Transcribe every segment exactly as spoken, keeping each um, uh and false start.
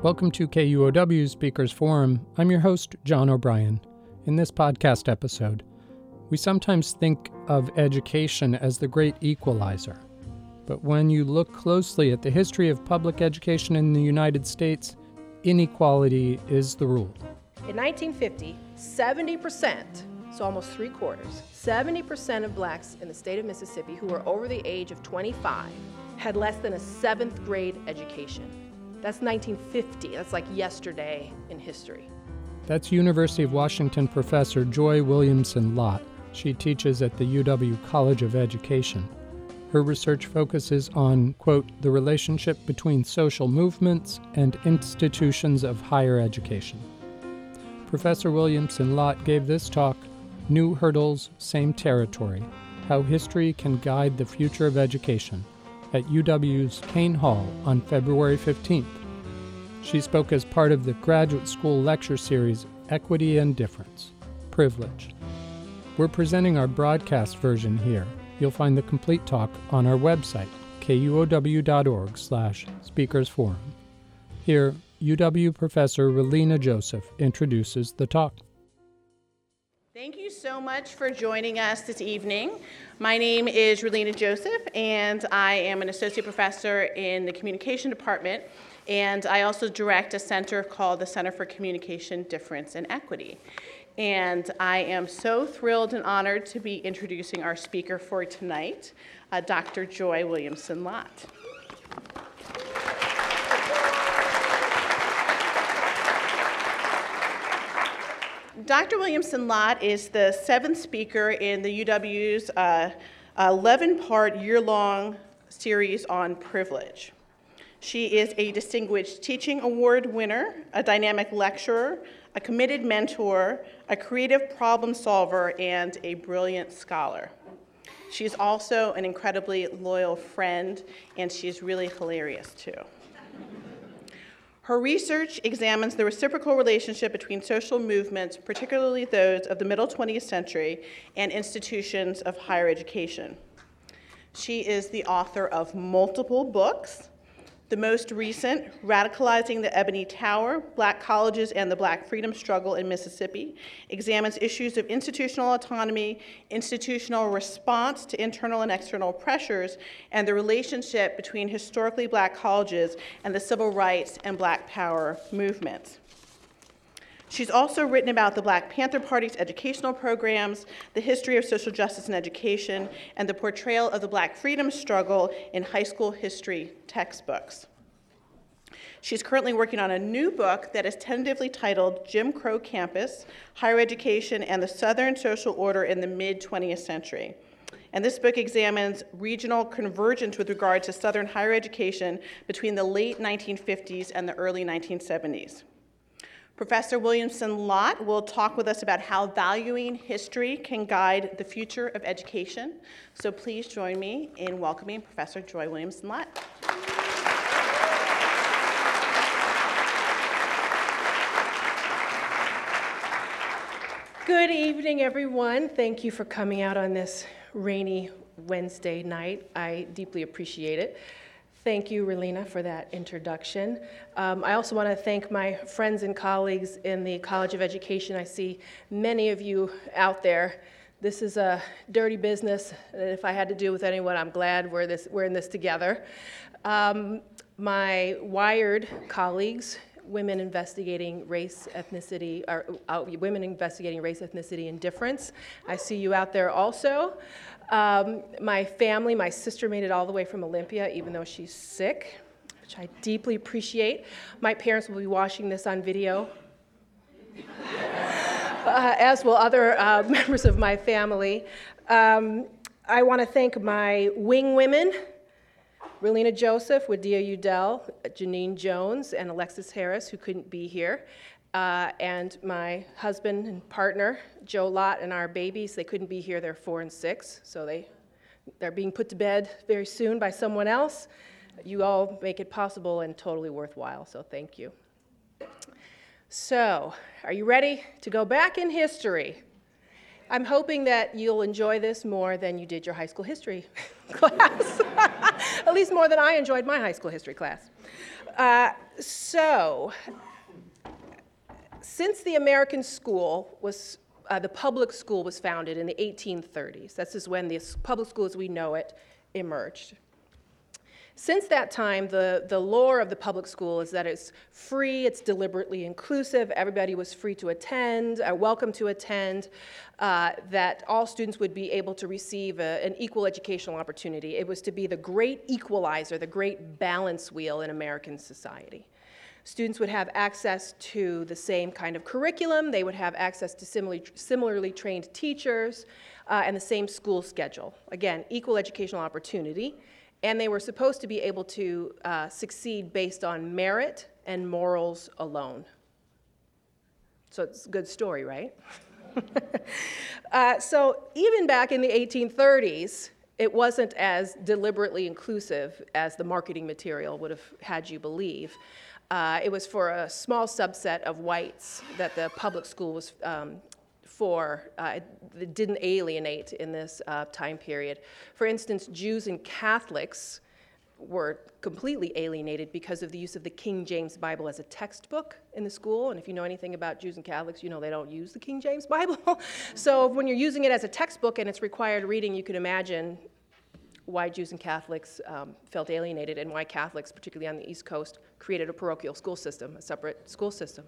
Welcome to K U O W Speakers Forum. I'm your host, John O'Brien. In this podcast episode, we sometimes think of education as the great equalizer. But when you look closely at the history of public education in the United States, inequality is the rule. In nineteen fifty, seventy percent, so almost three quarters, seventy percent of blacks in the state of Mississippi who were over the age of twenty-five had less than a seventh grade education. That's nineteen fifty. That's like yesterday in history. That's University of Washington professor Joy Williamson Lott. She teaches at the U W College of Education. Her research focuses on, quote, the relationship between social movements and institutions of higher education. Professor Williamson Lott gave this talk, New Hurdles, Same Territory, How History Can Guide the Future of Education, at U W's Kane Hall on February fifteenth. She spoke as part of the graduate school lecture series, Equity and Difference, Privilege. We're presenting our broadcast version here. You'll find the complete talk on our website, kuow.org slash speakersforum. Here, U W professor Relina Joseph introduces the talk. Thank you so much for joining us this evening. My name is Relina Joseph, and I am an associate professor in the communication department, and I also direct a center called the Center for Communication, Difference, and Equity. And I am so thrilled and honored to be introducing our speaker for tonight, uh, Doctor Joy Williamson Lott. Doctor Williamson Lott is the seventh speaker in the U W's uh, eleven-part year-long series on privilege. She is a distinguished teaching award winner, a dynamic lecturer, a committed mentor, a creative problem solver, and a brilliant scholar. She's also an incredibly loyal friend, and she's really hilarious too. Her research examines the reciprocal relationship between social movements, particularly those of the middle twentieth century, and institutions of higher education. She is the author of multiple books. The most recent, Radicalizing the Ebony Tower, Black Colleges and the Black Freedom Struggle in Mississippi, examines issues of institutional autonomy, institutional response to internal and external pressures, and the relationship between historically black colleges and the civil rights and black power movements. She's also written about the Black Panther Party's educational programs, the history of social justice in education, and the portrayal of the Black freedom struggle in high school history textbooks. She's currently working on a new book that is tentatively titled Jim Crow Campus, Higher Education and the Southern Social Order in the mid-twentieth century. And this book examines regional convergence with regard to Southern higher education between the late nineteen fifties and the early nineteen seventies. Professor Williamson Lott will talk with us about how valuing history can guide the future of education. So please join me in welcoming Professor Joy Williamson Lott. Good evening, everyone. Thank you for coming out on this rainy Wednesday night. I deeply appreciate it. Thank you, Relina, for that introduction. Um, I also want to thank my friends and colleagues in the College of Education. I see many of you out there. This is a dirty business, and if I had to do with anyone, I'm glad we're, this, we're in this together. Um, my Wired colleagues, Women Investigating Race, Ethnicity, or uh, Women Investigating Race, Ethnicity, and Difference. I see you out there also. Um, my family, my sister made it all the way from Olympia, even though she's sick, which I deeply appreciate. My parents will be watching this on video, uh, as will other uh, members of my family. Um, I want to thank my wing women, Relina Joseph with D O U Dell, Janine Jones, and Alexis Harris, who couldn't be here, uh, and my husband and partner, Joe Lott, and our babies. They couldn't be here. They're four and six, so they, they're being put to bed very soon by someone else. You all make it possible and totally worthwhile, so thank you. So, are you ready to go back in history? I'm hoping that you'll enjoy this more than you did your high school history class. At least more than I enjoyed my high school history class. Uh, so, since the American school was, uh, the public school was founded in the eighteen thirties, this is when the public school as we know it emerged. Since that time, the, the lore of the public school is that it's free, it's deliberately inclusive, everybody was free to attend, uh, welcome to attend, uh, that all students would be able to receive a, an equal educational opportunity. It was to be the great equalizer, the great balance wheel in American society. Students would have access to the same kind of curriculum, they would have access to similarly, similarly trained teachers, uh, and the same school schedule. Again, equal educational opportunity. And they were supposed to be able to uh, succeed based on merit and morals alone. So it's a good story, right? uh, so even back in the eighteen thirties, it wasn't as deliberately inclusive as the marketing material would have had you believe. Uh, it was for a small subset of whites that the public school was um, for, uh, that didn't alienate in this uh, time period. For instance, Jews and Catholics were completely alienated because of the use of the King James Bible as a textbook in the school. And if you know anything about Jews and Catholics, you know they don't use the King James Bible. So when you're using it as a textbook and it's required reading, you can imagine why Jews and Catholics um, felt alienated and why Catholics, particularly on the East Coast, created a parochial school system, a separate school system.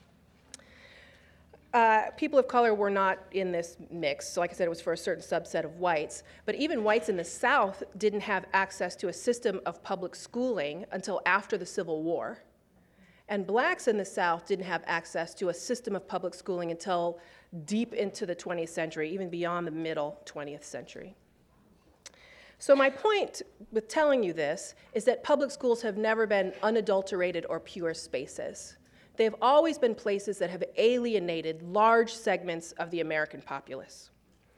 Uh, people of color were not in this mix. So like I said, it was for a certain subset of whites. But even whites in the South didn't have access to a system of public schooling until after the Civil War. And blacks in the South didn't have access to a system of public schooling until deep into the twentieth century, even beyond the middle twentieth century. So my point with telling you this is that public schools have never been unadulterated or pure spaces. They've always been places that have alienated large segments of the American populace.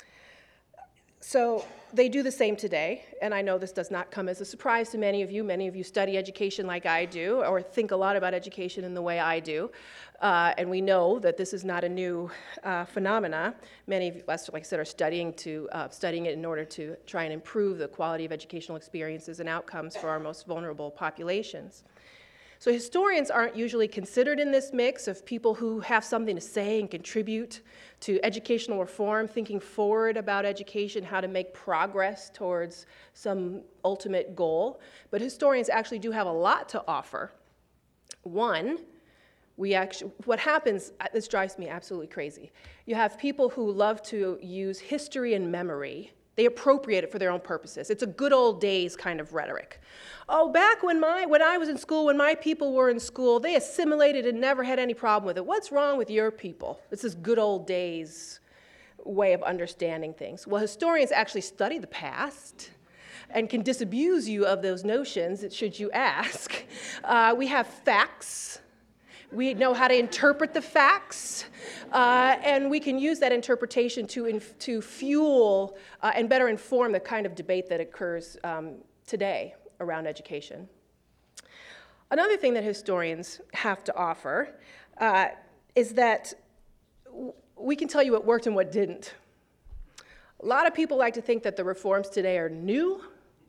So they do the same today, and I know this does not come as a surprise to many of you. Many of you study education like I do, or think a lot about education in the way I do, uh, and we know that this is not a new uh, phenomena. Many of us, like I said, are studying, to, uh, studying it in order to try and improve the quality of educational experiences and outcomes for our most vulnerable populations. So historians aren't usually considered in this mix of people who have something to say and contribute to educational reform, thinking forward about education, how to make progress towards some ultimate goal. But historians actually do have a lot to offer. One, we actually, what happens, this drives me absolutely crazy. You have people who love to use history and memory. They appropriate it for their own purposes. It's a good old days kind of rhetoric. Oh, back when my when I was in school, when my people were in school, they assimilated and never had any problem with it. What's wrong with your people? It's this good old days way of understanding things. Well, historians actually study the past and can disabuse you of those notions, should you ask. Uh, we have facts. We know how to interpret the facts, uh, and we can use that interpretation to, inf to fuel uh, and better inform the kind of debate that occurs um, today around education. Another thing that historians have to offer uh, is that w we can tell you what worked and what didn't. A lot of people like to think that the reforms today are new.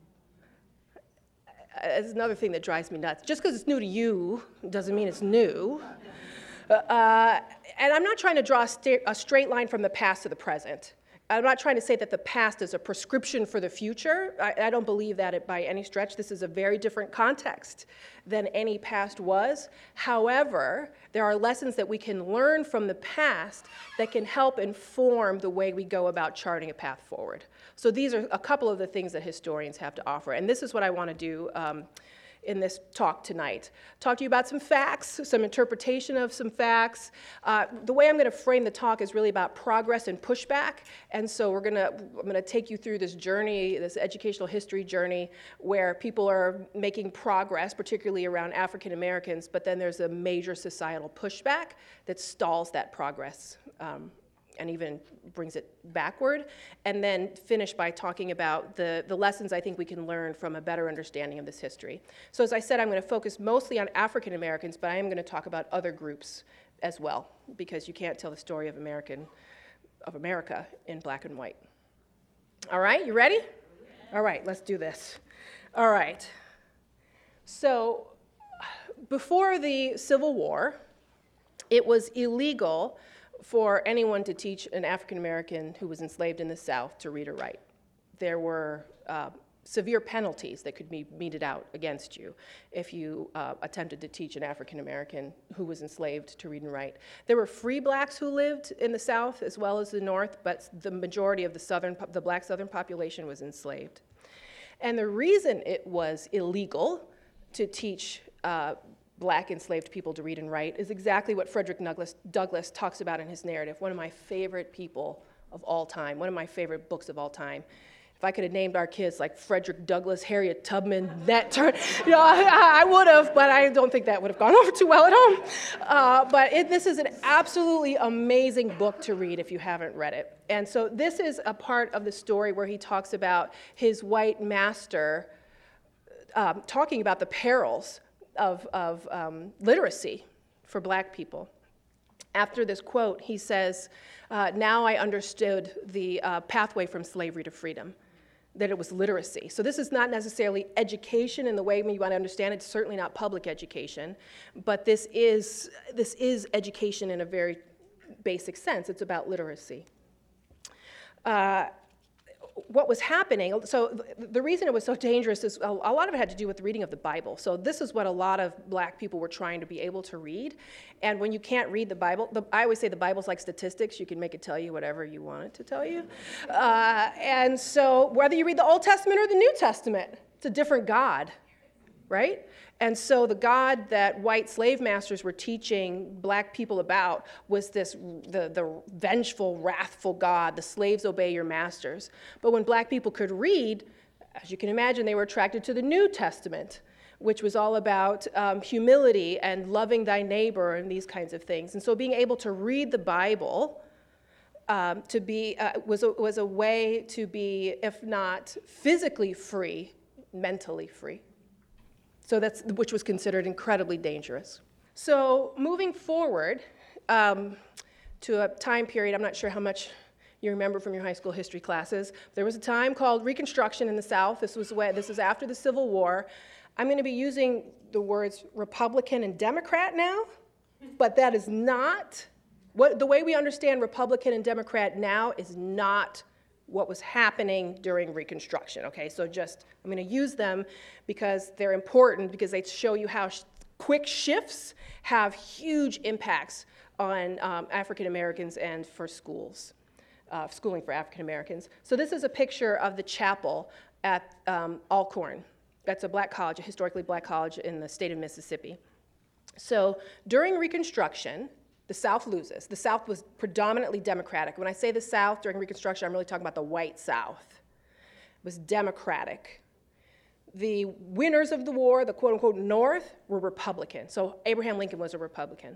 It's another thing that drives me nuts. Just because it's new to you doesn't mean it's new. Uh, and I'm not trying to draw a, sta a straight line from the past to the present. I'm not trying to say that the past is a prescription for the future. I, I don't believe that it, by any stretch. This is a very different context than any past was. However, there are lessons that we can learn from the past that can help inform the way we go about charting a path forward. So these are a couple of the things that historians have to offer, and this is what I want to do um, in this talk tonight. Talk to you about some facts, some interpretation of some facts. Uh, the way I'm going to frame the talk is really about progress and pushback, and so we're going to, I'm going to take you through this journey, this educational history journey, where people are making progress, particularly around African Americans, but then there's a major societal pushback that stalls that progress. Um, and even brings it backward, and then finish by talking about the, the lessons I think we can learn from a better understanding of this history. So as I said, I'm going to focus mostly on African Americans, but I am going to talk about other groups as well, because you can't tell the story of American of America in black and white. All right, you ready? All right, let's do this. All right. So before the Civil War, it was illegal for anyone to teach an African American who was enslaved in the South to read or write. There were uh, severe penalties that could be meted out against you if you uh, attempted to teach an African American who was enslaved to read and write. There were free blacks who lived in the South as well as the North, but the majority of the southern, the black Southern population was enslaved. And the reason it was illegal to teach uh, black enslaved people to read and write is exactly what Frederick Douglass, Douglass talks about in his narrative, one of my favorite people of all time, one of my favorite books of all time. If I could have named our kids like Frederick Douglass, Harriet Tubman, that turn, you know, I, I would have, but I don't think that would have gone over too well at home. Uh, but it, this is an absolutely amazing book to read if you haven't read it. And so this is a part of the story where he talks about his white master um, talking about the perils of, of um, literacy for black people. After this quote, he says, uh, now I understood the uh, pathway from slavery to freedom, that it was literacy. So this is not necessarily education in the way you want to understand it. It's certainly not public education, but this is, this is education in a very basic sense. It's about literacy. Uh, what was happening, so the reason it was so dangerous is a, a lot of it had to do with the reading of the Bible. So this is what a lot of black people were trying to be able to read. And when you can't read the Bible, the, I always say the Bible's like statistics. You can make it tell you whatever you want it to tell you. Uh, and so whether you read the Old Testament or the New Testament, it's a different God, right? And so the God that white slave masters were teaching black people about was this, the, the vengeful, wrathful God, the slaves obey your masters. But when black people could read, as you can imagine, they were attracted to the New Testament, which was all about um, humility and loving thy neighbor and these kinds of things. And so being able to read the Bible um, to be, uh, was, a, was a way to be, if not physically free, mentally free. So that's, which was considered incredibly dangerous. So moving forward um, to a time period, I'm not sure how much you remember from your high school history classes. There was a time called Reconstruction in the South. This was, way, this was after the Civil War. I'm going to be using the words Republican and Democrat now, but that is not, what, the way we understand Republican and Democrat now is not what was happening during Reconstruction, okay? So just, I'm gonna use them because they're important because they show you how sh- quick shifts have huge impacts on um, African Americans and for schools, uh, schooling for African Americans. So this is a picture of the chapel at um, Alcorn. That's a black college, a historically black college in the state of Mississippi. So during Reconstruction, the South loses. The South was predominantly Democratic. When I say the South during Reconstruction, I'm really talking about the white South. It was Democratic. The winners of the war, the quote-unquote North, were Republican. So Abraham Lincoln was a Republican.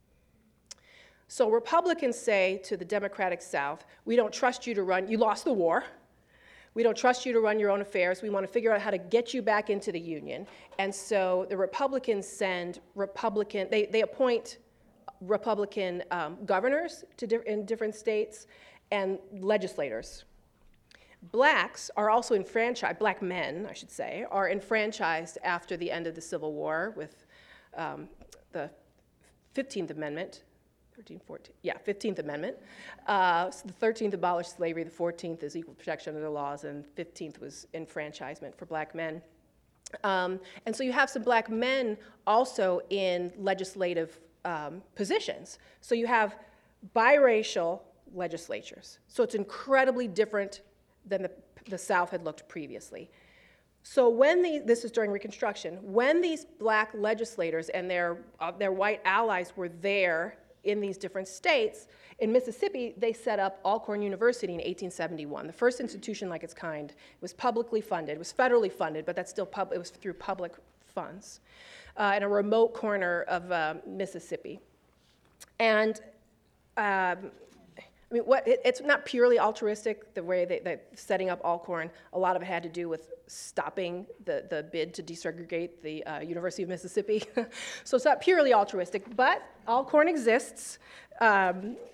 So Republicans say to the Democratic South, we don't trust you to run, you lost the war. We don't trust you to run your own affairs. We want to figure out how to get you back into the Union. And so the Republicans send Republican, they, they appoint Republican um, governors to di- in different states and legislators. Blacks are also enfranchised, black men, I should say, are enfranchised after the end of the Civil War with um, the fifteenth Amendment, thirteen, fourteen, yeah, fifteenth Amendment. Uh, so the thirteenth abolished slavery, the fourteenth is equal protection under the laws, and fifteenth was enfranchisement for black men. Um, and so you have some black men also in legislative Um, positions. So you have biracial legislatures. So it's incredibly different than the, the South had looked previously. So when the, this is during Reconstruction, when these black legislators and their, uh, their white allies were there in these different states, in Mississippi, they set up Alcorn University in eighteen seventy-one, the first institution like its kind. It was publicly funded, it was federally funded, but that's still pub- it was through public funds. Uh, in a remote corner of uh, Mississippi. And um, I mean, what, it, it's not purely altruistic, the way they, that setting up Alcorn. A lot of it had to do with stopping the, the bid to desegregate the uh, University of Mississippi. So it's not purely altruistic, but Alcorn exists. Um,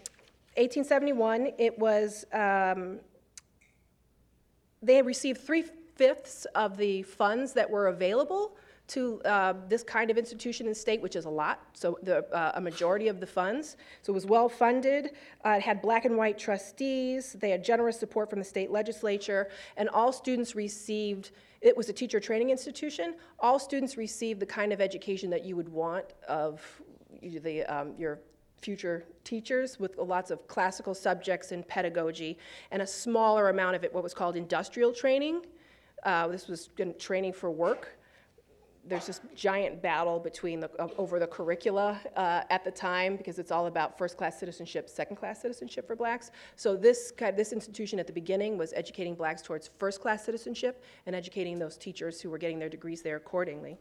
eighteen seventy-one, it was, um, they had received three-fifths of the funds that were available to uh, this kind of institution in the state, which is a lot, so the, uh, a majority of the funds. So it was well-funded. Uh, it had black and white trustees. They had generous support from the state legislature, and all students received, it was a teacher training institution, all students received the kind of education that you would want of the, um, your future teachers, with lots of classical subjects and pedagogy, and a smaller amount of it, what was called industrial training. Uh, this was training for work. There's this giant battle between the, uh, over the curricula uh, at the time, because it's all about first-class citizenship, second-class citizenship for blacks. So this kind, this institution at the beginning was educating blacks towards first-class citizenship and educating those teachers who were getting their degrees there accordingly.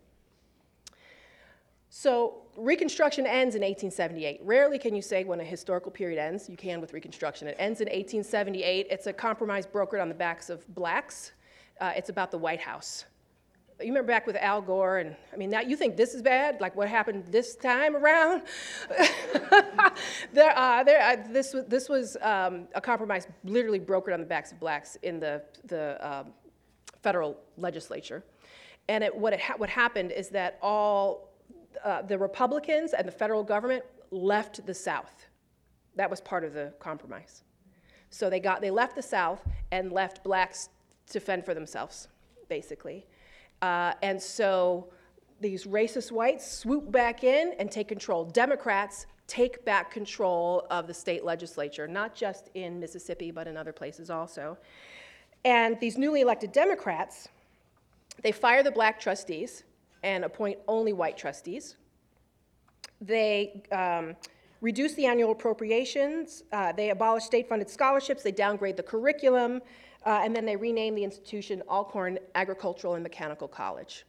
So Reconstruction ends in eighteen seventy-eight. Rarely can you say when a historical period ends. You can with Reconstruction. It ends in eighteen seventy-eight. It's a compromise brokered on the backs of blacks. Uh, it's about the White House. You remember back with Al Gore, and I mean, now you think this is bad, like what happened this time around? there, uh, there, uh, this, this was um, a compromise literally brokered on the backs of blacks in the, the um, federal legislature. And it, what, it ha what happened is that all uh, the Republicans and the federal government left the South. That was part of the compromise. So they, got, they left the South and left blacks to fend for themselves, basically. Uh, and so these racist whites swoop back in and take control. Democrats take back control of the state legislature, not just in Mississippi, but in other places also. And these newly elected Democrats, they fire the black trustees and appoint only white trustees. They um, reduce the annual appropriations. Uh, they abolish state-funded scholarships. They downgrade the curriculum. Uh, and then they renamed the institution Alcorn Agricultural and Mechanical College.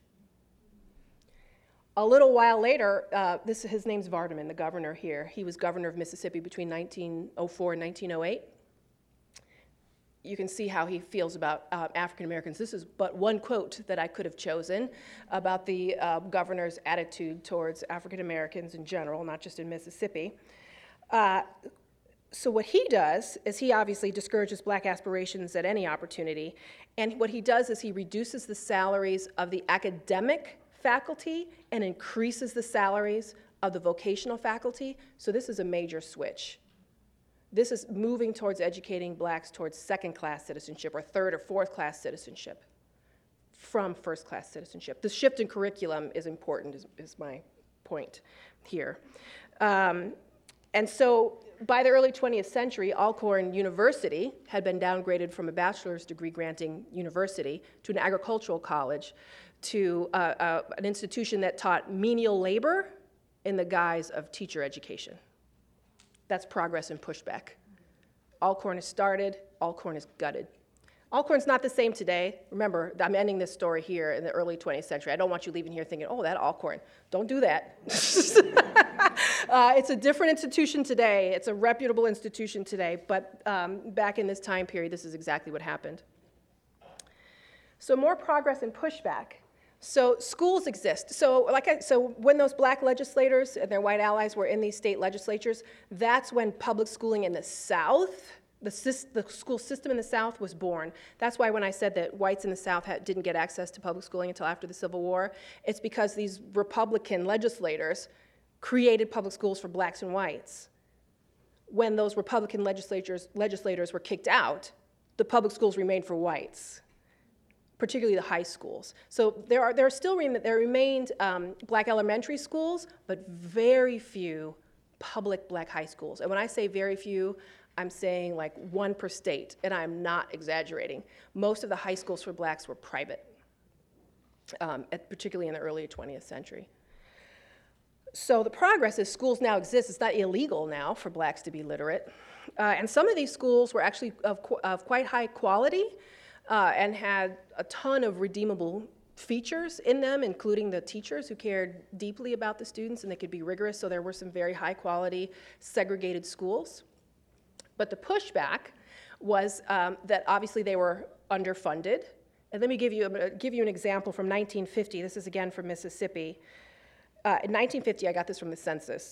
A little while later, uh, this, his name's Vardaman, the governor here. He was governor of Mississippi between nineteen oh four and nineteen oh eight. You can see how he feels about uh, African Americans. This is but one quote that I could have chosen about the uh, governor's attitude towards African Americans in general, not just in Mississippi. Uh, So what he does is he obviously discourages black aspirations at any opportunity, and what he does is he reduces the salaries of the academic faculty and increases the salaries of the vocational faculty. So this is a major switch. This is moving towards educating blacks towards second-class citizenship or third or fourth-class citizenship from first-class citizenship. The shift in curriculum is important, is, is my point here. Um, and so by the early twentieth century, Alcorn University had been downgraded from a bachelor's degree granting university to an agricultural college, to uh, uh, an institution that taught menial labor in the guise of teacher education. That's progress and pushback. Alcorn is started, Alcorn is gutted. Alcorn's not the same today. Remember, I'm ending this story here in the early twentieth century. I don't want you leaving here thinking, oh, that Alcorn. Don't do that. uh, it's a different institution today. It's a reputable institution today, but um, back in this time period, this is exactly what happened. So more progress and pushback. So schools exist. So, like I, so when those black legislators and their white allies were in these state legislatures, that's when public schooling in the South, The, the school system in the South was born. That's why when I said that whites in the South had, didn't get access to public schooling until after the Civil War, it's because these Republican legislators created public schools for blacks and whites. When those Republican legislators, legislators were kicked out, the public schools remained for whites, particularly the high schools. So there are there are still there remained um, black elementary schools, but very few public black high schools. And when I say very few, I'm saying like one per state, and I'm not exaggerating. Most of the high schools for blacks were private, um, at, particularly in the early twentieth century. So the progress is schools now exist. It's not illegal now for blacks to be literate. Uh, and some of these schools were actually of, qu of quite high quality uh, and had a ton of redeemable features in them, including the teachers who cared deeply about the students and they could be rigorous. So there were some very high quality segregated schools. But the pushback was um, that obviously they were underfunded. And let me give you, uh, give you an example from nineteen fifty. This is again from Mississippi. Uh, in nineteen fifty, I got this from the census.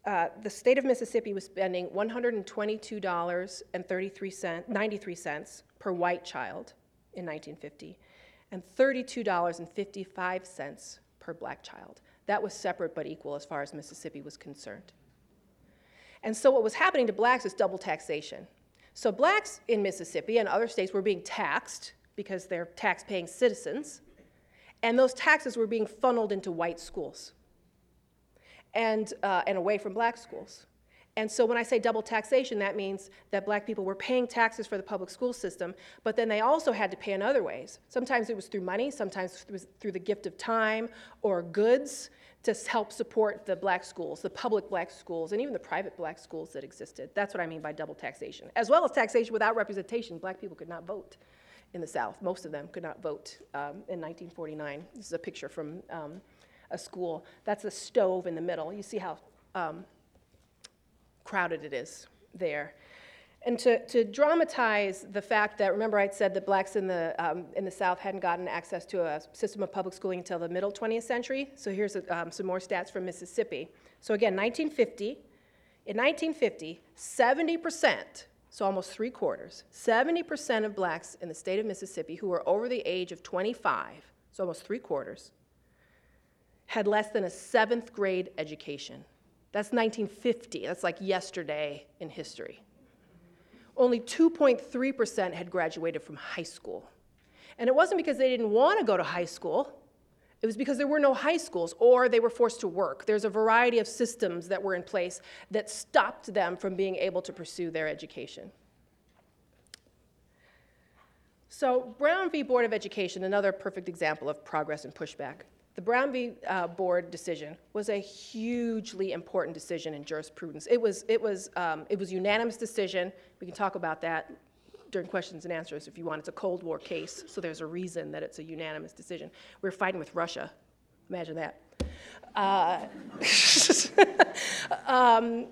uh, the state of Mississippi was spending one hundred twenty-two dollars and ninety-three cents per white child in nineteen fifty, and thirty-two dollars and fifty-five cents per black child. That was separate but equal as far as Mississippi was concerned. And so what was happening to blacks is double taxation. So blacks in Mississippi and other states were being taxed because they're tax-paying citizens, and those taxes were being funneled into white schools and, uh, and away from black schools. And so when I say double taxation, that means that black people were paying taxes for the public school system, but then they also had to pay in other ways. Sometimes it was through money, sometimes it was through the gift of time or goods to help support the black schools, the public black schools, and even the private black schools that existed. That's what I mean by double taxation. As well as taxation without representation. Black people could not vote in the South. Most of them could not vote um, in nineteen forty-nine. This is a picture from um, a school. That's the stove in the middle. You see how um, crowded it is there. And to, to dramatize the fact that, remember I'd said that blacks in the, um, in the South hadn't gotten access to a system of public schooling until the middle twentieth century. So here's a, um, some more stats from Mississippi. So again, nineteen fifty, in nineteen fifty, seventy percent, so almost three quarters, seventy percent of blacks in the state of Mississippi who were over the age of twenty-five, so almost three quarters, had less than a seventh grade education. That's nineteen fifty, that's like yesterday in history. Only two point three percent had graduated from high school. And it wasn't because they didn't want to go to high school, it was because there were no high schools or they were forced to work. There's a variety of systems that were in place that stopped them from being able to pursue their education. So Brown v. Board of Education, another perfect example of progress and pushback. The Brown v. Uh, Board decision was a hugely important decision in jurisprudence. It was, it was, um, it was a unanimous decision. We can talk about that during questions and answers if you want. It's a Cold War case, so there's a reason that it's a unanimous decision. We were fighting with Russia. Imagine that. Uh, um,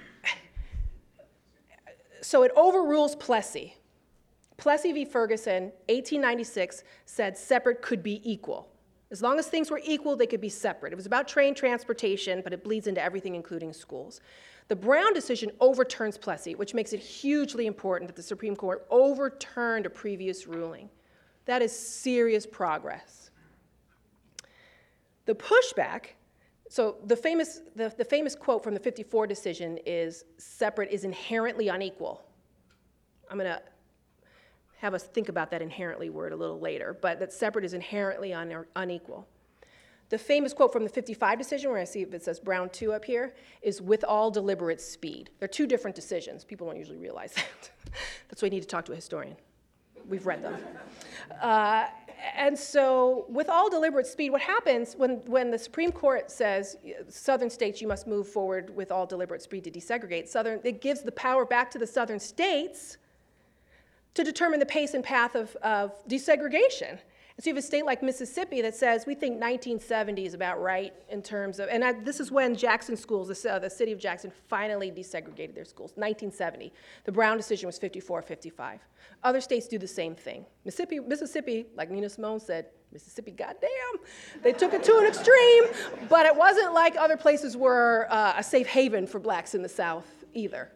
so it overrules Plessy. Plessy v. Ferguson, eighteen ninety-six, said separate could be equal. As long as things were equal, they could be separate. It was about train transportation, but it bleeds into everything, including schools. The Brown decision overturns Plessy, which makes it hugely important that the Supreme Court overturned a previous ruling. That is serious progress. The pushback, so the famous, the, the famous quote from the fifty-four decision is, separate is inherently unequal. I'm going to have us think about that inherently word a little later, but that separate is inherently un unequal. The famous quote from the fifty-five decision, where I see it says Brown two up here, is with all deliberate speed. They're two different decisions. People don't usually realize that. That's why you need to talk to a historian. We've read them. Uh, and so with all deliberate speed, what happens when, when the Supreme Court says, southern states, you must move forward with all deliberate speed to desegregate, southern, it gives the power back to the southern states to determine the pace and path of, of desegregation. And so you have a state like Mississippi that says, we think nineteen seventy is about right in terms of, and I, this is when Jackson schools, the, uh, the city of Jackson finally desegregated their schools, nineteen seventy. The Brown decision was fifty-four fifty-five. Other states do the same thing. Mississippi, Mississippi, like Nina Simone said, Mississippi, goddamn, they took it to an extreme, but it wasn't like other places were uh, a safe haven for blacks in the South either.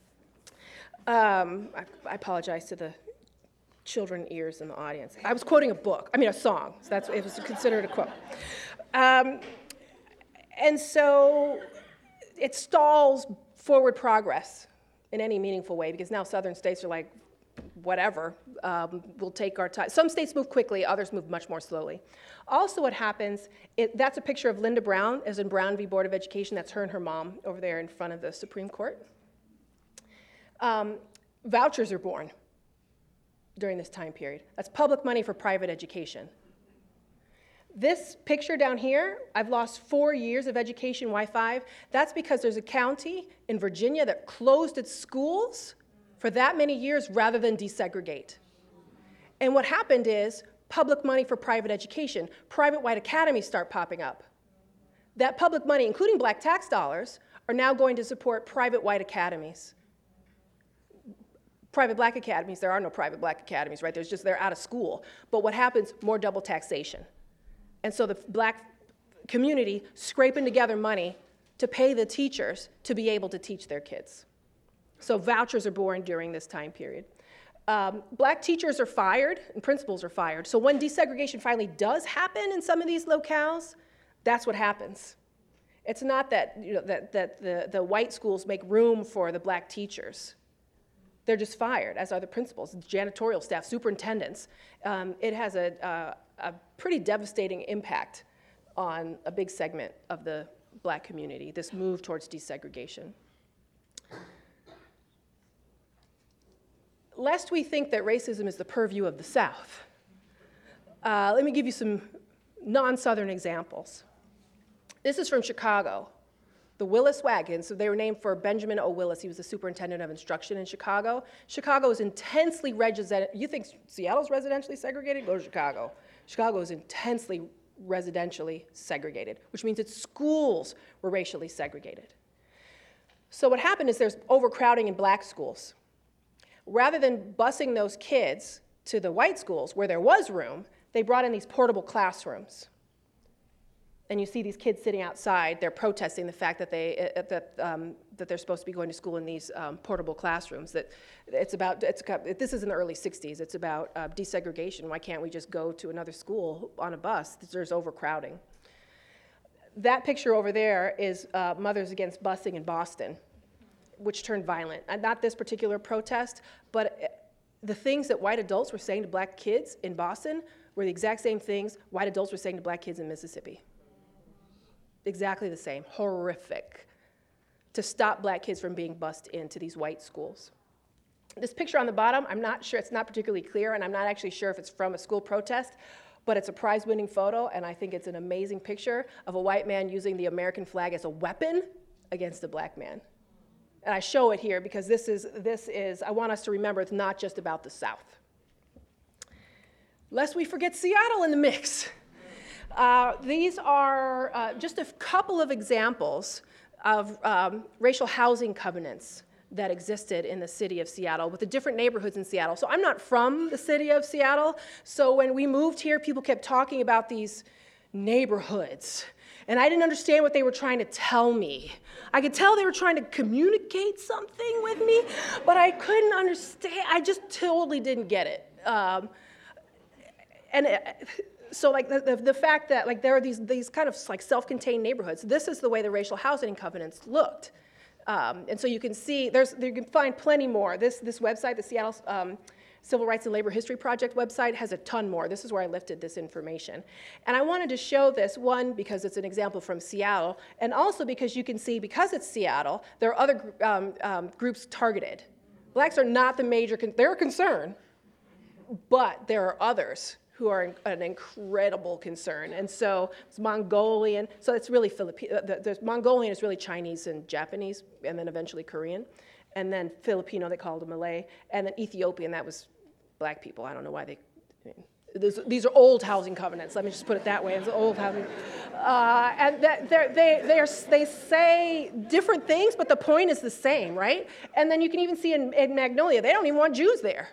Um, I, I apologize to the children ears in the audience. I was quoting a book, I mean a song, so that's, it was considered a quote. Um, and so it stalls forward progress in any meaningful way, because now southern states are like, whatever, um, we'll take our time. Some states move quickly, others move much more slowly. Also what happens, it, that's a picture of Linda Brown, as in Brown v. Board of Education. That's her and her mom over there in front of the Supreme Court. Um, vouchers are born during this time period. That's public money for private education. This picture down here, I've lost four years of education, Y five. That's because there's a county in Virginia that closed its schools for that many years rather than desegregate. And what happened is public money for private education. Private white academies start popping up. That public money, including black tax dollars, are now going to support private white academies. Private black academies, there are no private black academies, right? There's just, they're out of school. But what happens? More double taxation. And so the black community scraping together money to pay the teachers to be able to teach their kids. So vouchers are born during this time period. Um, black teachers are fired and principals are fired. So when desegregation finally does happen in some of these locales, that's what happens. It's not that, you know, that, that the, the white schools make room for the black teachers. They're just fired, as are the principals, janitorial staff, superintendents. Um, it has a, a, a pretty devastating impact on a big segment of the black community, this move towards desegregation. Lest we think that racism is the purview of the South, uh, let me give you some non-Southern examples. This is from Chicago. The Willis wagons, so they were named for Benjamin O. Willis. He was the superintendent of instruction in Chicago. Chicago is intensely residential. You think Seattle's residentially segregated? Go to Chicago. Chicago is intensely residentially segregated, which means its schools were racially segregated. So what happened is there's overcrowding in black schools. Rather than busing those kids to the white schools where there was room, they brought in these portable classrooms. And you see these kids sitting outside, they're protesting the fact that, they, uh, that, um, that they're supposed to be going to school in these um, portable classrooms. That it's about, it's, this is in the early sixties, it's about uh, desegregation. Why can't we just go to another school on a bus? There's overcrowding. That picture over there is uh, Mothers Against Busing in Boston, which turned violent. And not this particular protest, but the things that white adults were saying to black kids in Boston were the exact same things white adults were saying to black kids in Mississippi. Exactly the same, horrific, to stop black kids from being bused into these white schools. This picture on the bottom, I'm not sure, it's not particularly clear, and I'm not actually sure if it's from a school protest, but it's a prize-winning photo, and I think it's an amazing picture of a white man using the American flag as a weapon against a black man. And I show it here because this is, this is, I want us to remember it's not just about the South. Lest we forget Seattle in the mix. Uh, these are uh, just a couple of examples of um, racial housing covenants that existed in the city of Seattle with the different neighborhoods in Seattle. So I'm not from the city of Seattle, so when we moved here, people kept talking about these neighborhoods, and I didn't understand what they were trying to tell me. I could tell they were trying to communicate something with me, but I couldn't understand. I just totally didn't get it. Um, and it, So like the, the, the fact that like there are these, these kind of like self-contained neighborhoods, this is the way the racial housing covenants looked. Um, and so you can see, there's, you can find plenty more. This, this website, the Seattle um, Civil Rights and Labor History Project website, has a ton more. This is where I lifted this information. And I wanted to show this, one, because it's an example from Seattle, and also because you can see, because it's Seattle, there are other um, um, groups targeted. Blacks are not the major, con they're a concern, but there are others who are an incredible concern. And so it's Mongolian, so it's really Filipino, the, the Mongolian is really Chinese and Japanese, and then eventually Korean. And then Filipino, they called them Malay. And then Ethiopian, that was black people. I don't know why they, I mean, these, these are old housing covenants, let me just put it that way, it's old housing. Uh, and that they, they, are, they say different things, but the point is the same, right? And then you can even see in, in Magnolia, they don't even want Jews there.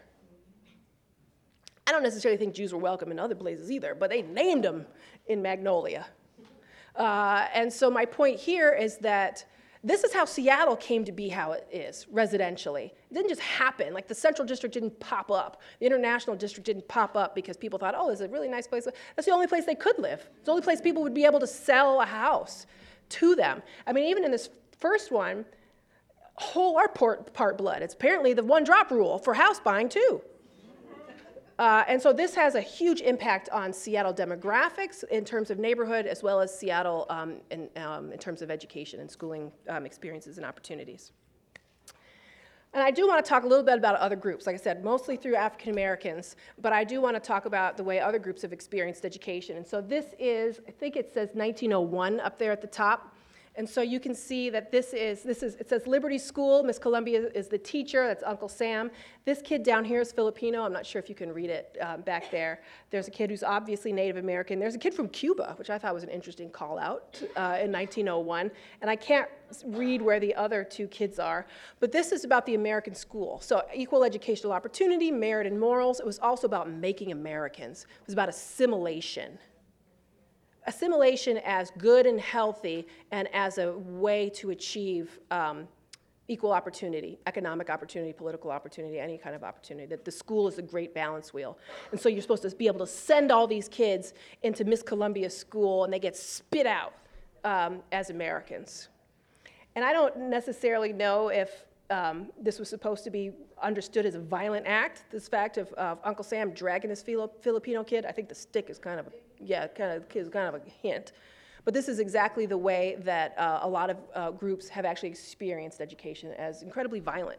I don't necessarily think Jews were welcome in other places either, but they named them in Magnolia. Uh, and so my point here is that this is how Seattle came to be how it is, residentially. It didn't just happen. Like the Central District didn't pop up. The International District didn't pop up because people thought, oh, this is a really nice place. That's the only place they could live. It's the only place people would be able to sell a house to them. I mean, even in this first one, whole are part, part blood. It's apparently the one drop rule for house buying too. Uh, and so this has a huge impact on Seattle demographics in terms of neighborhood, as well as Seattle um, in, um, in terms of education and schooling um, experiences and opportunities. And I do want to talk a little bit about other groups, like I said, mostly through African Americans, but I do want to talk about the way other groups have experienced education. And so this is, I think it says nineteen oh one up there at the top. And so you can see that this is, this is, it says Liberty School, Miss Columbia is the teacher, that's Uncle Sam. This kid down here is Filipino, I'm not sure if you can read it um, back there. There's a kid who's obviously Native American. There's a kid from Cuba, which I thought was an interesting call out uh, in nineteen oh one. And I can't read where the other two kids are, but this is about the American school. So equal educational opportunity, merit and morals. It was also about making Americans. It was about assimilation. assimilation as good and healthy and as a way to achieve um, equal opportunity, economic opportunity, political opportunity, any kind of opportunity, that the school is a great balance wheel. And so you're supposed to be able to send all these kids into Miss Columbia school and they get spit out um, as Americans. And I don't necessarily know if um, this was supposed to be understood as a violent act, this fact of, of Uncle Sam dragging this Fili- Filipino kid. I think the stick is kind of, a, yeah, kind of, is kind of a hint. But this is exactly the way that uh, a lot of uh, groups have actually experienced education, as incredibly violent.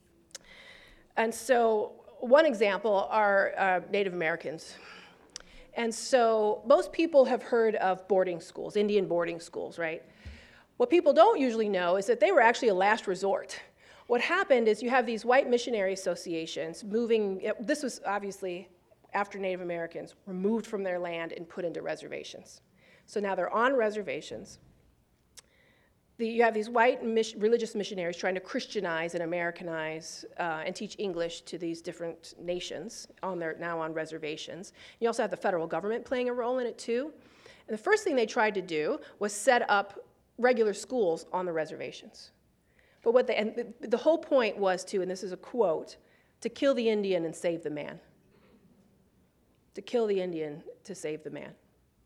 And so one example are uh, Native Americans. And so most people have heard of boarding schools, Indian boarding schools, right? What people don't usually know is that they were actually a last resort. What happened is you have these white missionary associations moving, this was obviously after Native Americans were moved from their land and put into reservations. So now they're on reservations. The, you have these white mis- religious missionaries trying to Christianize and Americanize uh, and teach English to these different nations on their, now on reservations. You also have the federal government playing a role in it too. And the first thing they tried to do was set up regular schools on the reservations. But what they, and the, the whole point was to, and this is a quote, to kill the Indian and save the man. To kill the Indian to save the man.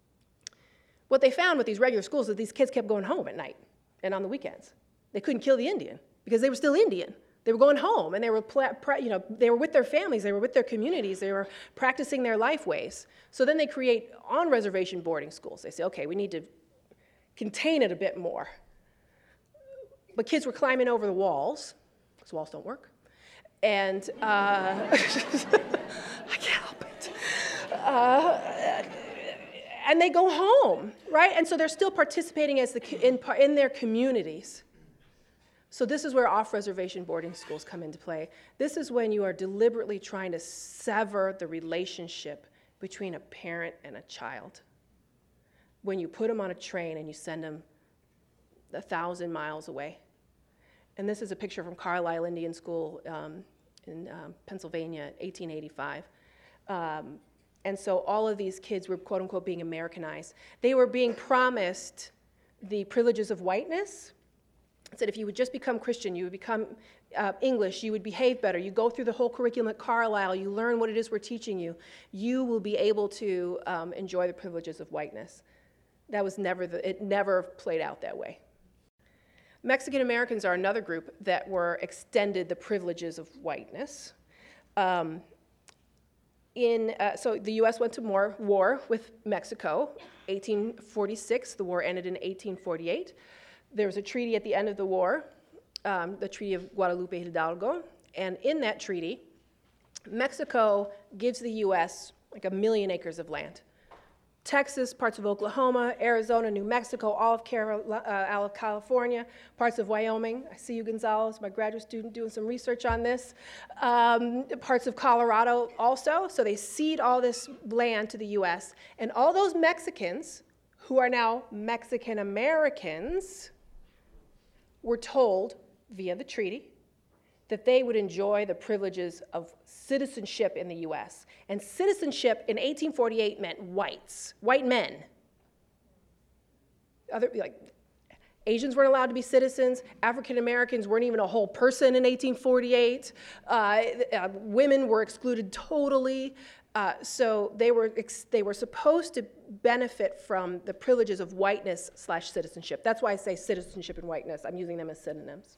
What they found with these regular schools is these kids kept going home at night and on the weekends. They couldn't kill the Indian because they were still Indian. They were going home and they were, you know, they were with their families, they were with their communities, they were practicing their life ways. So then they create on-reservation boarding schools. They say, okay, we need to contain it a bit more. But kids were climbing over the walls, because walls don't work, and uh, I can't help it. Uh, and they go home, right? And so they're still participating as the, in, in their communities. So this is where off-reservation boarding schools come into play. This is when you are deliberately trying to sever the relationship between a parent and a child. When you put them on a train and you send them a thousand miles away. And this is a picture from Carlisle Indian School um, in um, Pennsylvania, eighteen eighty-five. Um, and so all of these kids were, quote unquote, being Americanized. They were being promised the privileges of whiteness. It said if you would just become Christian, you would become uh, English, you would behave better, you go through the whole curriculum at Carlisle, you learn what it is we're teaching you, you will be able to um, enjoy the privileges of whiteness. That was never, the, it never played out that way. Mexican Americans are another group that were extended the privileges of whiteness. Um, in, uh, so the U S went to war, war with Mexico, eighteen forty-six. The war ended in eighteen forty-eight. There was a treaty at the end of the war, um, the Treaty of Guadalupe Hidalgo, and in that treaty, Mexico gives the U S like a million acres of land. Texas, parts of Oklahoma, Arizona, New Mexico, all of uh, California, parts of Wyoming. I see you, Gonzalez, my graduate student, doing some research on this. Um, parts of Colorado also. So they cede all this land to the U S. And all those Mexicans, who are now Mexican Americans, were told via the treaty that they would enjoy the privileges of citizenship in the U S. And citizenship in eighteen forty-eight meant whites, white men. Other, like, Asians weren't allowed to be citizens. African Americans weren't even a whole person in eighteen forty-eight. Uh, uh, women were excluded totally. Uh, so they were, ex- they were supposed to benefit from the privileges of whiteness slash citizenship. That's why I say citizenship and whiteness. I'm using them as synonyms.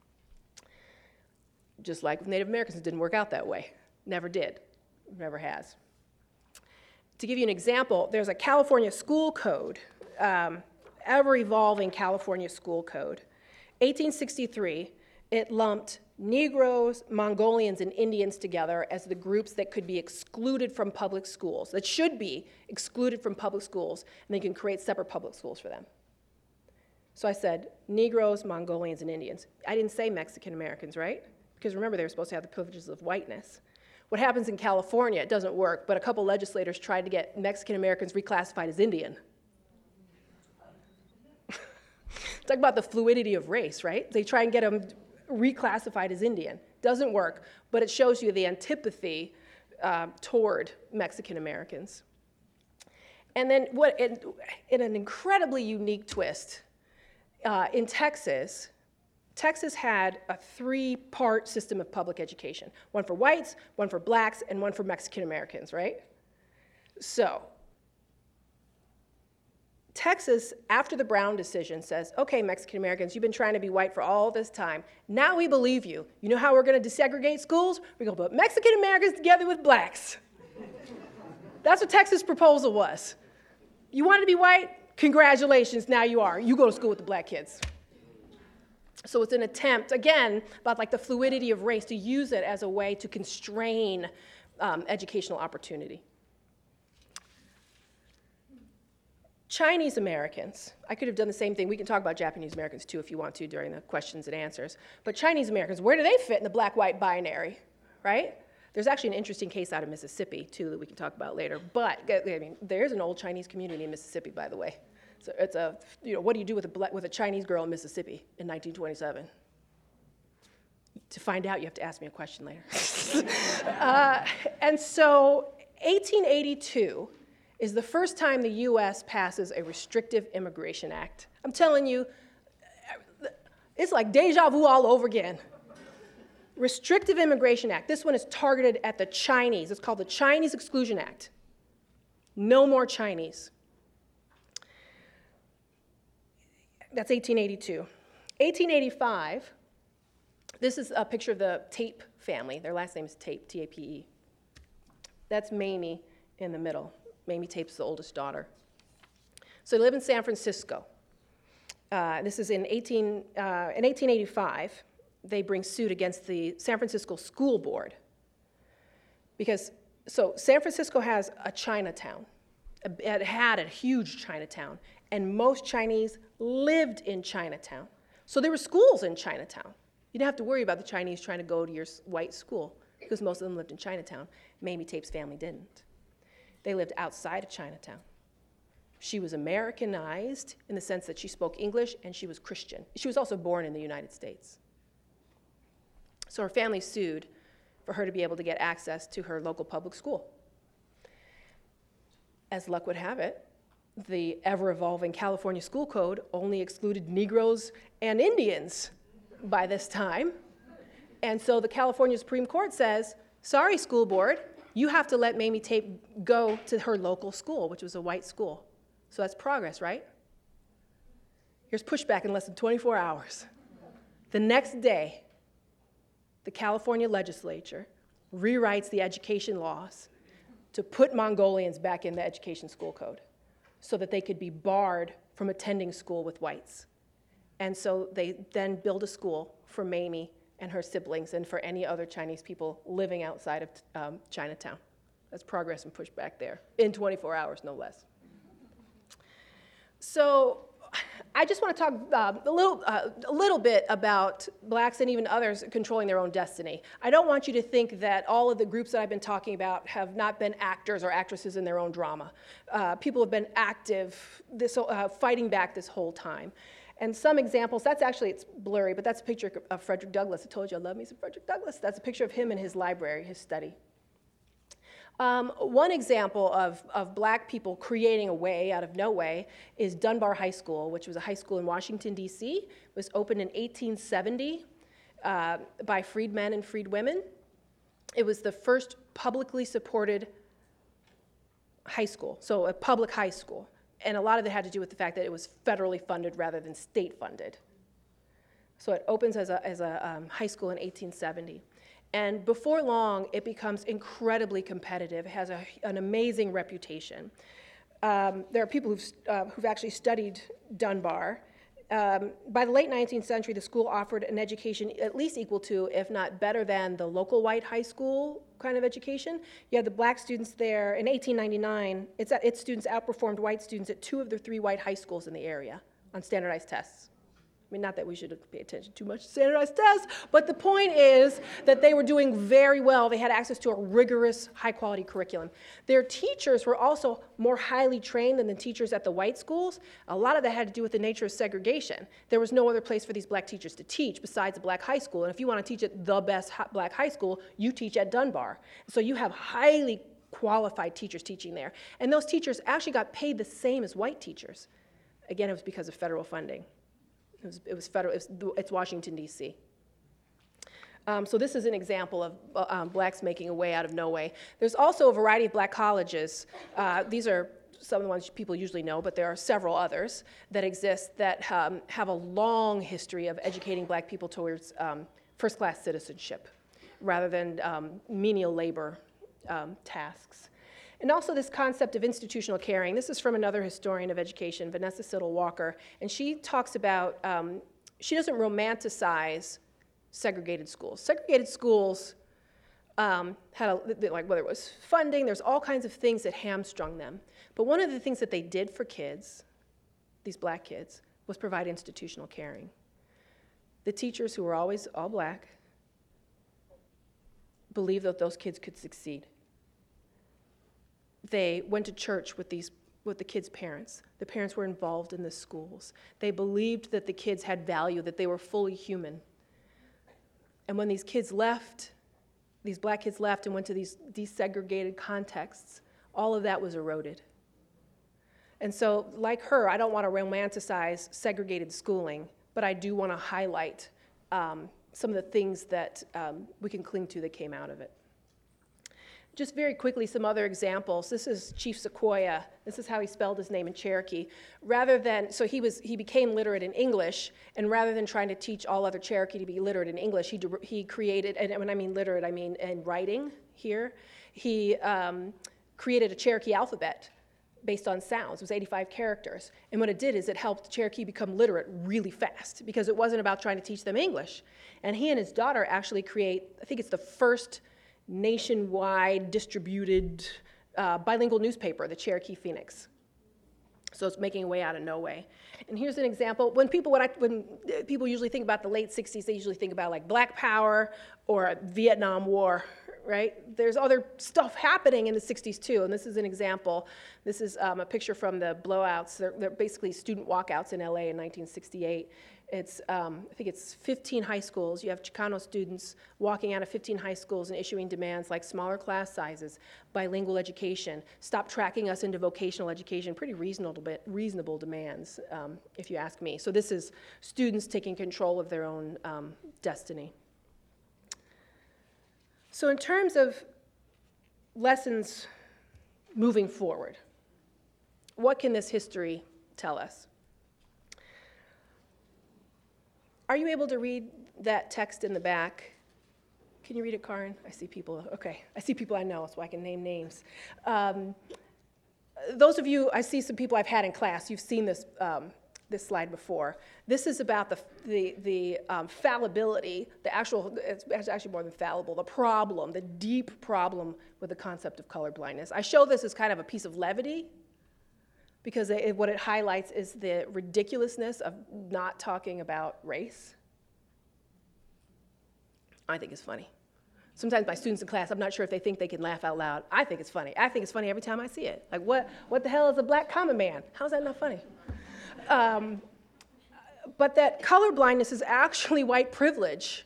Just like with Native Americans, it didn't work out that way. Never did. Never has. To give you an example, there's a California school code, um, ever-evolving California school code. eighteen sixty-three, it lumped Negroes, Mongolians, and Indians together as the groups that could be excluded from public schools, that should be excluded from public schools, and they can create separate public schools for them. So I said, Negroes, Mongolians, and Indians. I didn't say Mexican Americans, right? Because remember, they were supposed to have the privileges of whiteness. What happens in California, it doesn't work, but a couple legislators tried to get Mexican Americans reclassified as Indian. Talk about the fluidity of race, right? They try and get them reclassified as Indian. Doesn't work, but it shows you the antipathy uh, toward Mexican Americans. And then what, in, in an incredibly unique twist, uh, in Texas, Texas had a three-part system of public education. One for whites, one for blacks, and one for Mexican Americans, right? So, Texas, after the Brown decision, says, okay, Mexican Americans, you've been trying to be white for all this time. Now we believe you. You know how we're going to desegregate schools? We're going to put Mexican Americans together with blacks. That's what Texas' proposal was. You wanted to be white? Congratulations, now you are. You go to school with the black kids. So it's an attempt, again, about like the fluidity of race, to use it as a way to constrain um, educational opportunity. Chinese Americans, I could have done the same thing. We can talk about Japanese Americans too if you want to during the questions and answers. But Chinese Americans, where do they fit in the black-white binary, right? There's actually an interesting case out of Mississippi too that we can talk about later. But I mean, there's an old Chinese community in Mississippi, by the way. So it's a, you know, what do you do with a, black, with a Chinese girl in Mississippi in nineteen twenty-seven? To find out, you have to ask me a question later. uh, and so eighteen eighty-two is the first time the U S passes a restrictive immigration act. I'm telling you, it's like deja vu all over again. Restrictive Immigration Act. This one is targeted at the Chinese. It's called the Chinese Exclusion Act. No more Chinese. That's eighteen eighty-two. eighteen eighty-five, this is a picture of the Tape family. Their last name is Tape, T A P E. That's Mamie in the middle. Mamie Tape's the oldest daughter. So they live in San Francisco. Uh, this is in, eighteen, uh, in eighteen eighty-five. They bring suit against the San Francisco School Board. Because, so San Francisco has a Chinatown. It had a huge Chinatown. And most Chinese lived in Chinatown. So there were schools in Chinatown. You didn't have to worry about the Chinese trying to go to your white school because most of them lived in Chinatown. Mamie Tape's family didn't. They lived outside of Chinatown. She was Americanized in the sense that she spoke English and she was Christian. She was also born in the United States. So her family sued for her to be able to get access to her local public school. As luck would have it, the ever-evolving California school code only excluded Negroes and Indians by this time. And so the California Supreme Court says, sorry, school board, you have to let Mamie Tape go to her local school, which was a white school. So that's progress, right? Here's pushback in less than twenty-four hours. The next day, the California legislature rewrites the education laws to put Mongolians back in the education school code so that they could be barred from attending school with whites. And so they then build a school for Mamie and her siblings and for any other Chinese people living outside of um, Chinatown. That's progress and pushback there, in twenty-four hours, no less. So I just want to talk uh, a, little, uh, a little bit about blacks and even others controlling their own destiny. I don't want you to think that all of the groups that I've been talking about have not been actors or actresses in their own drama. Uh, people have been active, this, uh, fighting back this whole time. And some examples, that's actually, it's blurry, but that's a picture of Frederick Douglass. I told you I love me some Frederick Douglass. That's a picture of him in his library, his study. Um, one example of, of black people creating a way out of no way is Dunbar High School, which was a high school in Washington, D C. It was opened in eighteen seventy uh, by freedmen and freedwomen. It was the first publicly supported high school, so a public high school. And a lot of it had to do with the fact that it was federally funded rather than state funded. So it opens as a, as a um, high school in eighteen seventy. And before long, it becomes incredibly competitive. It has a, an amazing reputation. Um, there are people who've, uh, who've actually studied Dunbar. Um, by the late nineteenth century, the school offered an education at least equal to, if not better than, the local white high school kind of education. You had the black students there. In eighteen ninety-nine, its, its students outperformed white students at two of the three white high schools in the area on standardized tests. I mean, not that we should pay attention too much to standardized tests, but the point is that they were doing very well. They had access to a rigorous, high-quality curriculum. Their teachers were also more highly trained than the teachers at the white schools. A lot of that had to do with the nature of segregation. There was no other place for these black teachers to teach besides a black high school, and if you want to teach at the best black high school, you teach at Dunbar. So you have highly qualified teachers teaching there. And those teachers actually got paid the same as white teachers. Again, it was because of federal funding. It was, it was federal, it was, it's Washington, D C Um, so this is an example of uh, um, blacks making a way out of no way. There's also a variety of black colleges. Uh, these are some of the ones people usually know, but there are several others that exist that um, have a long history of educating black people towards um, first-class citizenship rather than um, menial labor um, tasks. And also this concept of institutional caring. This is from another historian of education, Vanessa Siddle Walker, and she talks about, um, she doesn't romanticize segregated schools. Segregated schools um, had, a, like whether it was funding, there's all kinds of things that hamstrung them. But one of the things that they did for kids, these black kids, was provide institutional caring. The teachers, who were always all black, believed that those kids could succeed. They went to church with these with the kids' parents. The parents were involved in the schools. They believed that the kids had value, that they were fully human. And when these kids left, these black kids left and went to these desegregated contexts, all of that was eroded. And so, like her, I don't want to romanticize segregated schooling, but I do want to highlight um, some of the things that um, we can cling to that came out of it. Just very quickly, some other examples. This is Chief Sequoyah. This is how he spelled his name in Cherokee. Rather than, so he was, he became literate in English, and rather than trying to teach all other Cherokee to be literate in English, he, he created, and when I mean literate, I mean in writing here, he um, created a Cherokee alphabet based on sounds. It was eighty-five characters. And what it did is it helped Cherokee become literate really fast, because it wasn't about trying to teach them English. And he and his daughter actually create, I think it's the first nationwide distributed uh, bilingual newspaper, the Cherokee Phoenix. So it's making a way out of no way. And here's an example. When people, when, I, when people usually think about the late sixties, they usually think about like Black Power or Vietnam War, right? There's other stuff happening in the sixties too, and this is an example. This is um, a picture from the blowouts. They're, they're basically student walkouts in L A in nineteen sixty-eight. It's, um, I think it's fifteen high schools. You have Chicano students walking out of fifteen high schools and issuing demands like smaller class sizes, bilingual education, stop tracking us into vocational education, pretty reasonable, reasonable demands, um, if you ask me. So this is students taking control of their own um, destiny. So in terms of lessons moving forward, what can this history tell us? Are you able to read that text in the back? Can you read it, Karin? I see people, okay. I see people I know, so I can name names. Um, those of you, I see some people I've had in class, you've seen this, um, this slide before. This is about the, the, the um, fallibility, the actual, it's actually more than fallible, the problem, the deep problem with the concept of colorblindness. I show this as kind of a piece of levity, because it, what it highlights is the ridiculousness of not talking about race. I think it's funny. Sometimes my students in class, I'm not sure if they think they can laugh out loud. I think it's funny. I think it's funny every time I see it. Like, what, what the hell is a black common man? How's that not funny? Um, but that colorblindness is actually white privilege.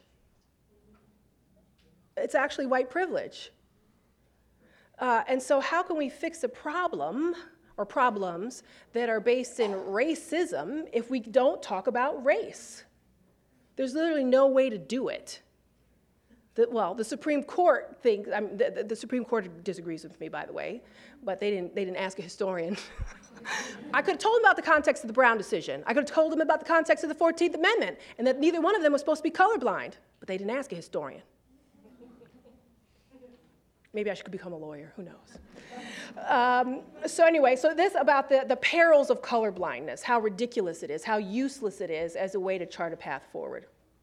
It's actually white privilege. Uh, and so how can we fix a problem or problems that are based in racism if we don't talk about race? There's literally no way to do it. The, well, the Supreme Court thinks, I mean, the, the Supreme Court disagrees with me, by the way, but they didn't, they didn't ask a historian. I could have told them about the context of the Brown decision. I could have told them about the context of the fourteenth Amendment, and that neither one of them was supposed to be colorblind, but they didn't ask a historian. Maybe I should become a lawyer, who knows? Um, so anyway, so this about the, the perils of colorblindness, how ridiculous it is, how useless it is as a way to chart a path forward.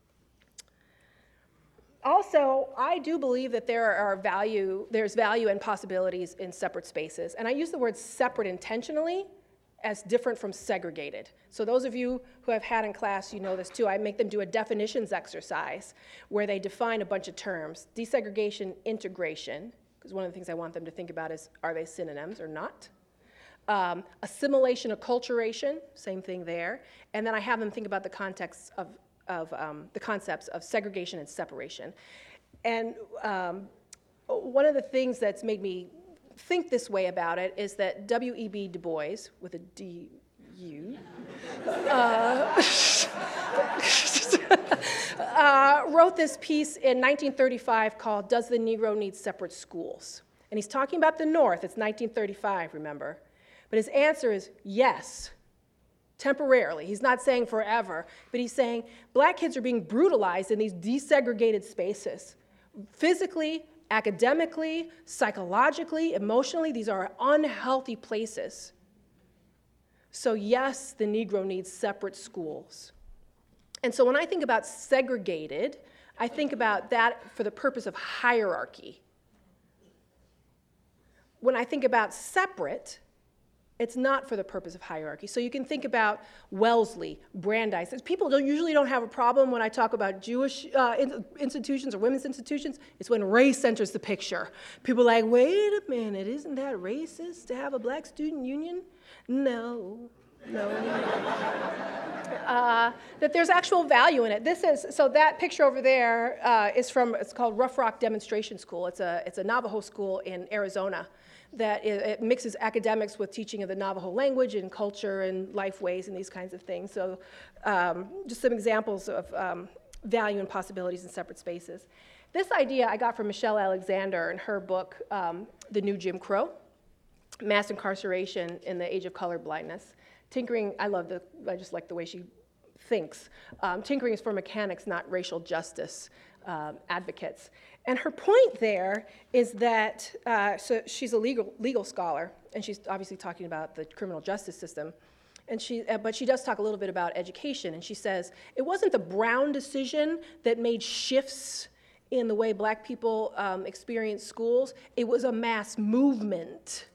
Also, I do believe that there are value, there's value and possibilities in separate spaces. And I use the word separate intentionally as different from segregated. So those of you who I've had in class, you know this too. I make them do a definitions exercise where they define a bunch of terms. Desegregation, integration, because one of the things I want them to think about is, are they synonyms or not? Um, assimilation, acculturation, same thing there. And then I have them think about the context of, of um, the concepts of segregation and separation. And um, one of the things that's made me think this way about it is that W E B Du Bois, with a D U, uh, uh, wrote this piece in nineteen thirty-five called Does the Negro Need Separate Schools? And he's talking about the North. It's nineteen thirty-five, remember? But his answer is yes, temporarily. He's not saying forever, but he's saying black kids are being brutalized in these desegregated spaces. Physically, academically, psychologically, emotionally, these are unhealthy places. So yes, the Negro needs separate schools. And so when I think about segregated, I think about that for the purpose of hierarchy. When I think about separate, it's not for the purpose of hierarchy. So you can think about Wellesley, Brandeis. People don't, usually don't have a problem when I talk about Jewish uh, in, institutions or women's institutions. It's when race enters the picture. People are like, wait a minute, isn't that racist to have a black student union? No, no. uh, that there's actual value in it. This is, so that picture over there uh, is from, it's called Rough Rock Demonstration School. It's a, it's a Navajo school in Arizona that it, it mixes academics with teaching of the Navajo language and culture and life ways and these kinds of things. So um, just some examples of um, value and possibilities in separate spaces. This idea I got from Michelle Alexander in her book, um, The New Jim Crow, Mass Incarceration in the Age of Colorblindness. Tinkering, I love the, I just like the way she thinks. Um, tinkering is for mechanics, not racial justice um, advocates. And her point there is that, uh, so she's a legal, legal scholar, and she's obviously talking about the criminal justice system, and she, uh, but she does talk a little bit about education, and she says, it wasn't the Brown decision that made shifts in the way black people um, experience schools, it was a mass movement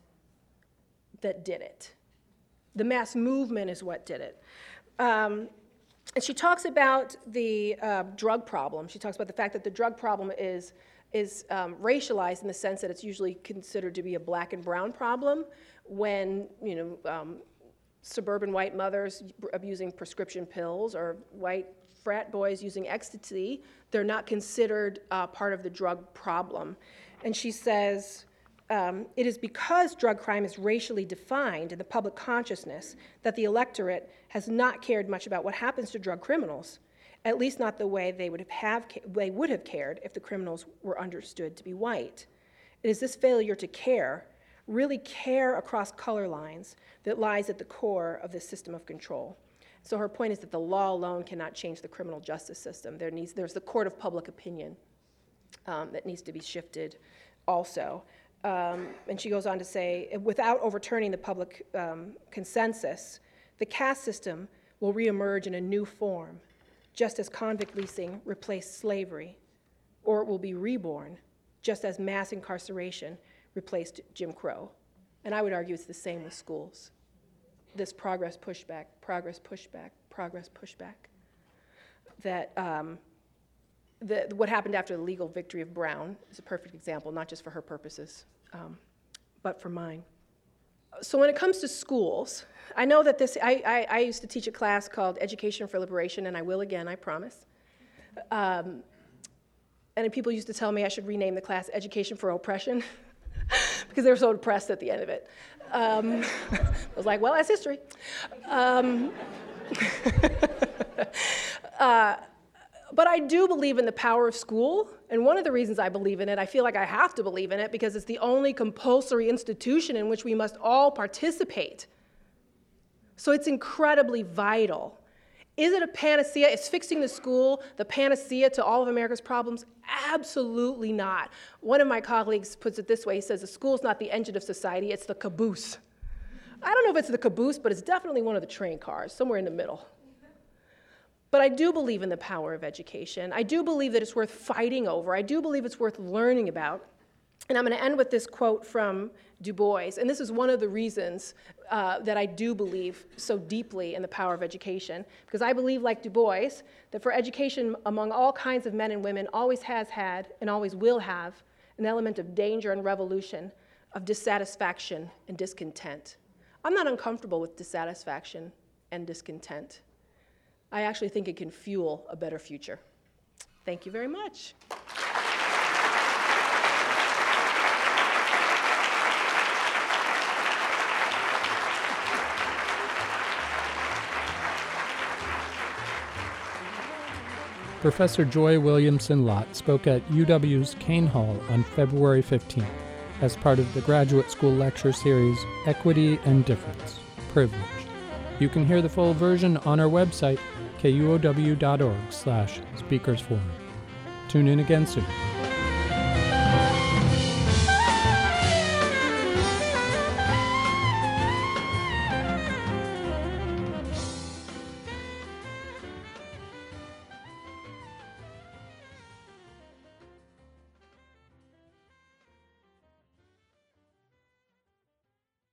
that did it. The mass movement is what did it. Um, And she talks about the uh, drug problem. She talks about the fact that the drug problem is, is um, racialized in the sense that it's usually considered to be a black and brown problem when, you know, um, suburban white mothers abusing prescription pills or white frat boys using ecstasy, they're not considered uh, part of the drug problem. And she says, Um, it is because drug crime is racially defined in the public consciousness that the electorate has not cared much about what happens to drug criminals, at least not the way they would have, have they would have cared if the criminals were understood to be white. It is this failure to care, really care across color lines, that lies at the core of this system of control. So her point is that the law alone cannot change the criminal justice system. There needs, there's the court of public opinion um, that needs to be shifted also. Um, and she goes on to say, without overturning the public um, consensus, the caste system will reemerge in a new form, just as convict leasing replaced slavery, or it will be reborn, just as mass incarceration replaced Jim Crow. And I would argue it's the same with schools. This progress pushback, progress pushback, progress pushback. That um, The, what happened after the legal victory of Brown is a perfect example, not just for her purposes, um, but for mine. So when it comes to schools, I know that this, I, I, I used to teach a class called Education for Liberation, and I will again, I promise. Um, and people used to tell me I should rename the class Education for Oppression, because they were so depressed at the end of it. Um, I was like, well, that's history. Um, uh, But I do believe in the power of school, and one of the reasons I believe in it, I feel like I have to believe in it because it's the only compulsory institution in which we must all participate. So it's incredibly vital. Is it a panacea? Is fixing the school the panacea to all of America's problems? Absolutely not. One of my colleagues puts it this way. He says, the school's not the engine of society, it's the caboose. I don't know if it's the caboose, but it's definitely one of the train cars, somewhere in the middle. But I do believe in the power of education. I do believe that it's worth fighting over. I do believe it's worth learning about. And I'm going to end with this quote from Du Bois. And this is one of the reasons uh, that I do believe so deeply in the power of education. Because I believe, like Du Bois, that for education among all kinds of men and women always has had and always will have an element of danger and revolution, of dissatisfaction and discontent. I'm not uncomfortable with dissatisfaction and discontent. I actually think it can fuel a better future. Thank you very much. Professor Joy Williamson Lott spoke at U W's Kane Hall on February fifteenth as part of the graduate school lecture series Equity and Difference, Privilege. You can hear the full version on our website, kuow.org slash speakersforum. Tune in again soon.